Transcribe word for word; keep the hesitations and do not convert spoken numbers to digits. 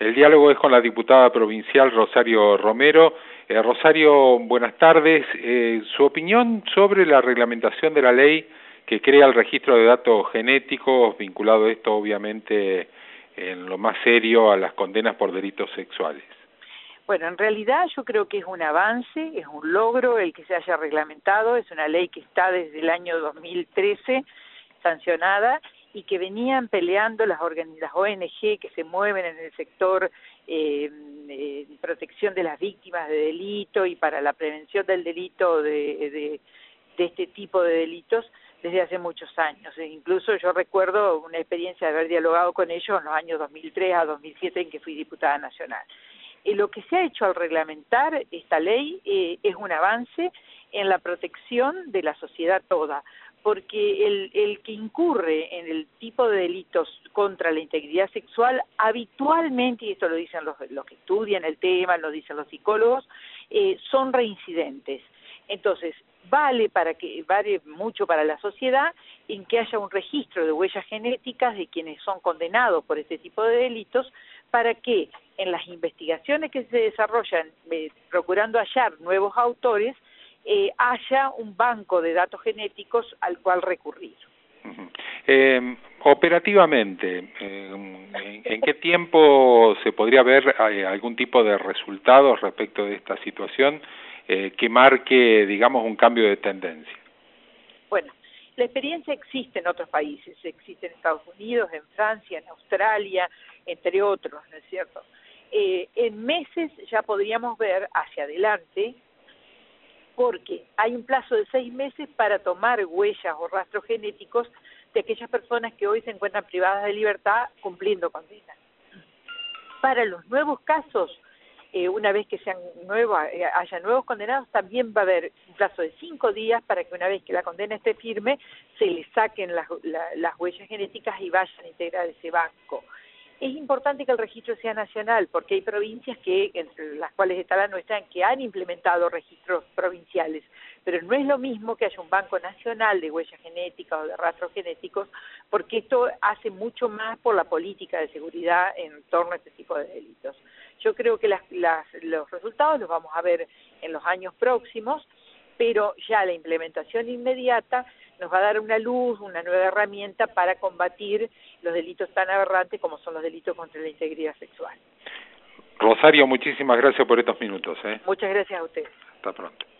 El diálogo es con la diputada provincial Rosario Romero. Eh, Rosario, buenas tardes. Eh, su opinión sobre la reglamentación de la ley que crea el registro de datos genéticos, vinculado esto obviamente en lo más serio a las condenas por delitos sexuales. Bueno, en realidad yo creo que es un avance, es un logro el que se haya reglamentado, es una ley que está desde el año dos mil trece sancionada y que venían peleando las, las O N G que se mueven en el sector eh, eh, protección de las víctimas de delito y para la prevención del delito de, de, de este tipo de delitos desde hace muchos años. E incluso yo recuerdo una experiencia de haber dialogado con ellos en los años dos mil tres a dos mil siete en que fui diputada nacional. Eh, lo que se ha hecho al reglamentar esta ley eh, es un avance en la protección de la sociedad toda, porque el, el que incurre en el tipo de delitos contra la integridad sexual habitualmente, y esto lo dicen los, los que estudian el tema, lo dicen los psicólogos, eh, son reincidentes. Entonces, vale para que vale mucho para la sociedad en que haya un registro de huellas genéticas de quienes son condenados por este tipo de delitos, para que en las investigaciones que se desarrollan eh, procurando hallar nuevos autores, eh, haya un banco de datos genéticos al cual recurrir. Uh-huh. eh, operativamente, eh, ¿en qué tiempo se podría ver eh, algún tipo de resultados respecto de esta situación eh, que marque, digamos, un cambio de tendencia? Bueno, la experiencia existe en otros países, existe en Estados Unidos, en Francia, en Australia, entre otros, ¿no es cierto? Eh, en meses ya podríamos ver hacia adelante, porque hay un plazo de seis meses para tomar huellas o rastros genéticos de aquellas personas que hoy se encuentran privadas de libertad cumpliendo condena. Para los nuevos casos, eh, una vez que sean nuevos, eh, haya nuevos condenados, también va a haber un plazo de cinco días para que una vez que la condena esté firme, se le saquen las, la, las huellas genéticas y vayan a integrar ese banco. Es importante que el registro sea nacional, porque hay provincias que, entre las cuales está la nuestra, que han implementado registros provinciales, pero no es lo mismo que haya un banco nacional de huellas genéticas o de rastros genéticos, porque esto hace mucho más por la política de seguridad en torno a este tipo de delitos. Yo creo que las, las, los resultados los vamos a ver en los años próximos, pero ya la implementación inmediata nos va a dar una luz, una nueva herramienta para combatir los delitos tan aberrantes como son los delitos contra la integridad sexual. Rosario, muchísimas gracias por estos minutos. ¿eh? Muchas gracias a usted. Hasta pronto.